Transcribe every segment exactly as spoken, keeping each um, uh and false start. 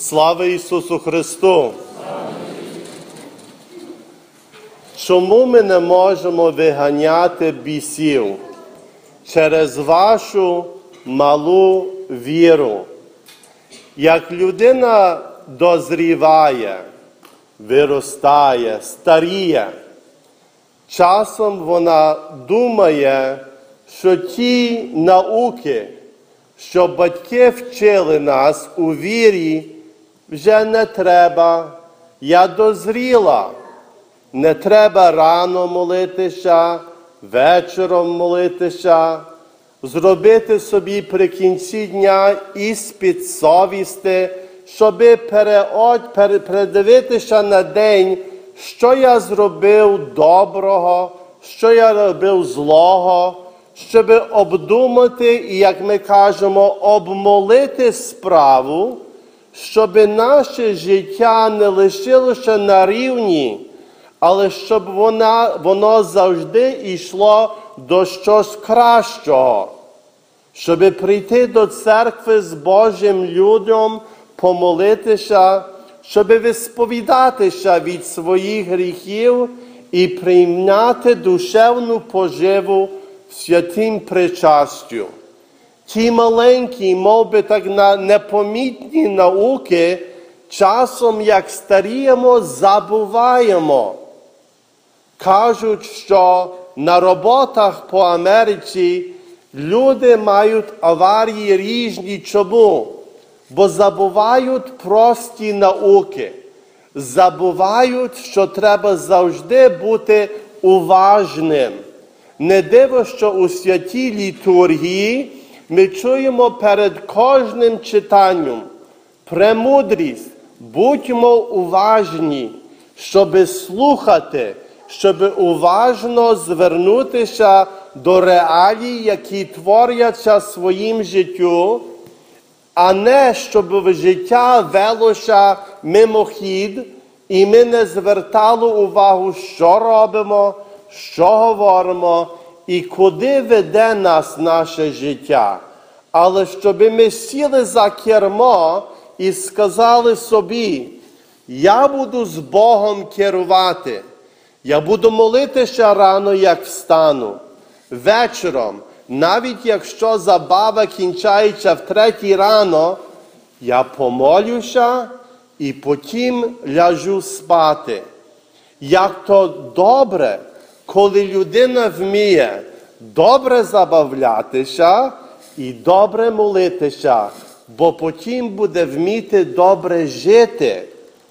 Слава Ісусу Христу! Чому ми не можемо виганяти бісів? Через вашу малу віру. Як людина дозріває, виростає, старіє, часом вона думає, що ті науки, що батьки вчили нас у вірі, вже не треба. Я дозріла. Не треба рано молитися, вечором молитися, зробити собі при кінці дня іспит совісти, щоб передивитися на день, що я зробив доброго, що я робив злого, щоб обдумати і, як ми кажемо, обмолити справу, щоб наше життя не лишилося на рівні, але щоб вона, воно завжди йшло до щось кращого. Щоб прийти до церкви з Божим людям, помолитися, щоб висповідатися від своїх гріхів і прийняти душевну поживу в святім причастю. Ті маленькі, мов би так непомітні науки, часом, як старіємо, забуваємо. Кажуть, що на роботах по Америці люди мають аварії різні. Чому? Бо забувають прості науки. Забувають, що треба завжди бути уважним. Не диво, що у святій літургії ми чуємо перед кожним читанням премудрість. Будьмо уважні, щоб слухати, щоб уважно звернутися до реалій, які творяться своїм життю, а не щоб в життя велося мимохід, і ми не звертали увагу, що робимо, що говоримо і куди веде нас наше життя. Але щоб ми сіли за кермо і сказали собі, я буду з Богом керувати. Я буду молитися рано, як встану. Вечором, навіть якщо забава кінчається в третій рано, я помолюся і потім ляжу спати. Як то добре, коли людина вміє добре забавлятися і добре молитися, бо потім буде вміти добре жити.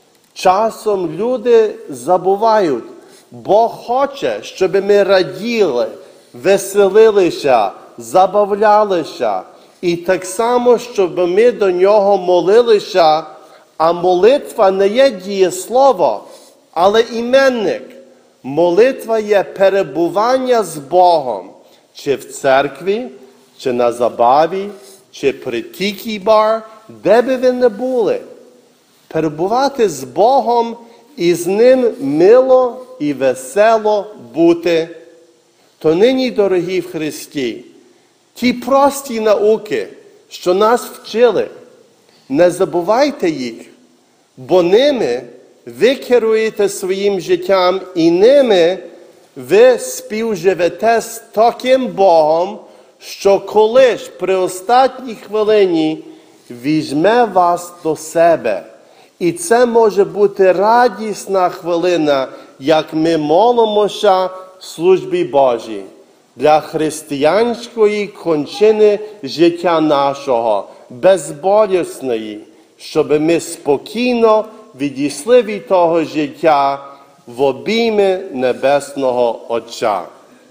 Часом люди забувають. Бог хоче, щоб ми раділи, веселилися, забавлялися. І так само, щоб ми до Нього молилися, а молитва не є дієслово, але іменник. Молитва є перебування з Богом, чи в церкві, чи на забаві, чи при тікі-бар, де би ви не були. Перебувати з Богом і з Ним мило і весело бути. То нині, дорогі в Христі, ті прості науки, що нас вчили, не забувайте їх, бо ними ви керуєте своїм життям і ними ви співживете з таким Богом, що колись при останній хвилині візьме вас до себе. І це може бути радісна хвилина, як ми молимося в службі Божій. Для християнської кончини життя нашого, безболісної, щоб ми спокійно відійшли від того життя в обійми Небесного Отця.